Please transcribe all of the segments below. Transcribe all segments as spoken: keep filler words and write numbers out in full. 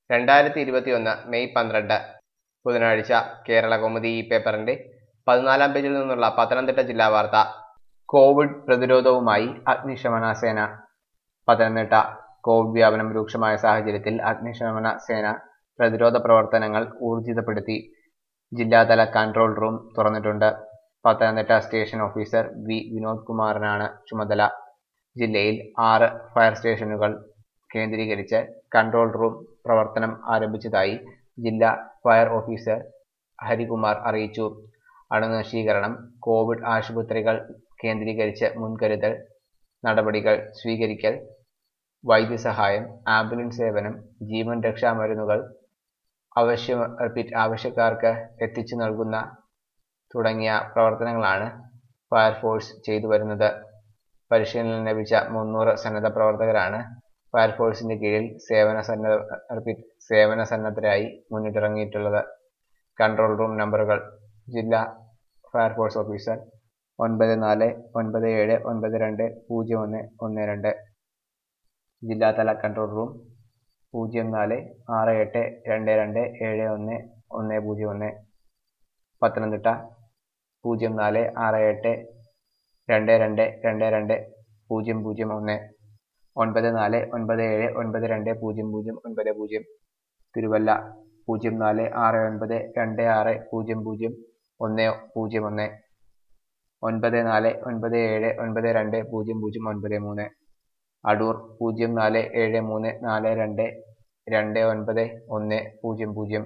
രണ്ടായിരത്തി ഇരുപത്തിയൊന്ന് മെയ് പന്ത്രണ്ട് ബുധനാഴ്ച കേരളകൗമുദി ഈ പേപ്പറിന്റെ പതിനാലാം പേജിൽ നിന്നുള്ള പത്തനംതിട്ട ജില്ലാ വാർത്ത. കോവിഡ് പ്രതിരോധവുമായി അഗ്നിശമന സേന. പത്തനംതിട്ട കോവിഡ് വ്യാപനം രൂക്ഷമായ സാഹചര്യത്തിൽ അഗ്നിശമന സേന പ്രതിരോധ പ്രവർത്തനങ്ങൾ ഊർജിതപ്പെടുത്തി. ജില്ലാതല കൺട്രോൾ റൂം തുറന്നിട്ടുണ്ട്. Pathanamthitta station officer V Vinod കുമാറിനാണ് ചുമതല. ജില്ലയിൽ ആറ് ഫയർ സ്റ്റേഷനുകൾ കേന്ദ്രീകരിച്ച് കൺട്രോൾ റൂം പ്രവർത്തനം ആരംഭിച്ചതായി ജില്ലാ ഫയർ ഓഫീസർ ഹരികുമാർ അറിയിച്ചു. അണുനശീകരണം, കോവിഡ് ആശുപത്രികൾ കേന്ദ്രീകരിച്ച് മുൻകരുതൽ നടപടികൾ സ്വീകരിക്കൽ, വൈദ്യസഹായം, ആംബുലൻസ് സേവനം, ജീവൻ രക്ഷാ മരുന്നുകൾ അവശ്യ റിപ്പീറ്റ് ആവശ്യക്കാർക്ക് എത്തിച്ചു നൽകുന്ന തുടങ്ങിയ പ്രവർത്തനങ്ങളാണ് ഫയർഫോഴ്സ് ചെയ്തു വരുന്നത്. പരിശീലനം ലഭിച്ച മുന്നൂറ് സന്നദ്ധ പ്രവർത്തകരാണ് ഫയർഫോഴ്സിന്റെ കീഴിൽ സേവന സന്നദ്ധ റിപ്പീറ്റ് സേവന സന്നദ്ധരായി മുന്നിട്ടിറങ്ങിയിട്ടുള്ളത്. കൺട്രോൾ റൂം നമ്പറുകൾ: ജില്ലാ ഫയർഫോഴ്സ് ഓഫീസർ ഒൻപത് നാല് ഒൻപത് ഏഴ് ഒൻപത് രണ്ട് പൂജ്യം ഒന്ന് ഒന്ന് രണ്ട്. ജില്ലാതല കൺട്രോൾ റൂം പൂജ്യം നാല് ആറ് എട്ട് രണ്ട് രണ്ട് ഏഴ് ഒന്ന് ഒന്ന് പൂജ്യം ഒന്ന്. പത്തനംതിട്ട പൂജ്യം നാല് ആറ് എട്ട് രണ്ട് രണ്ട് രണ്ട് രണ്ട് പൂജ്യം പൂജ്യം ഒന്ന്. ഒൻപത് നാല് ഒൻപത് ഏഴ് ഒൻപത് രണ്ട് പൂജ്യം പൂജ്യം ഒൻപത് പൂജ്യം. തിരുവല്ല പൂജ്യം നാല് ആറ് ഒൻപത് രണ്ട് ആറ് പൂജ്യം പൂജ്യം ഒന്ന് പൂജ്യം ഒന്ന്. ഒൻപത് നാല് ഒൻപത് ഏഴ് ഒൻപത് രണ്ട് പൂജ്യം പൂജ്യം ഒൻപത് മൂന്ന്. അടൂർ പൂജ്യം നാല് ഏഴ് മൂന്ന് നാല് രണ്ട് രണ്ട് ഒൻപത് ഒന്ന് പൂജ്യം പൂജ്യം.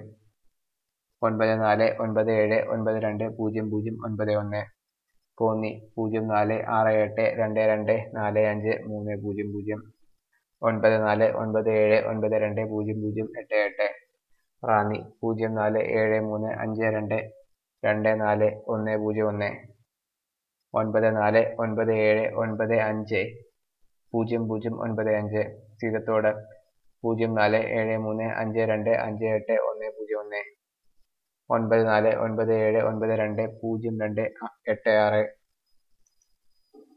ഒൻപത് നാല് ഒൻപത് ഏഴ് ഒൻപത് രണ്ട് പൂജ്യം പൂജ്യം ഒൻപത് ഒന്ന്. കോന്നി പൂജ്യം നാല് ആറ് എട്ട് രണ്ട് രണ്ട് നാല് അഞ്ച് മൂന്ന് പൂജ്യം പൂജ്യം. ഒൻപത് നാല് ഒൻപത് ഏഴ് ഒൻപത് രണ്ട് പൂജ്യം പൂജ്യം എട്ട് എട്ട്. റാന്നി പൂജ്യം നാല് ഏഴ് മൂന്ന് അഞ്ച് രണ്ട് രണ്ട് നാല് ഒന്ന് പൂജ്യം ഒന്ന്. ഒൻപത് നാല് ഒൻപത് ഏഴ് ഒൻപത് അഞ്ച് പൂജ്യം പൂജ്യം ഒൻപത് അഞ്ച്. സീതത്തോട് പൂജ്യം നാല് ഏഴ് മൂന്ന് അഞ്ച് രണ്ട് അഞ്ച് എട്ട് ഒന്ന് പൂജ്യം ഒന്ന്. ഒൻപത് നാല് ഒൻപത് ഏഴ് ഒൻപത് രണ്ട് പൂജ്യം രണ്ട് എട്ട് ആറ്.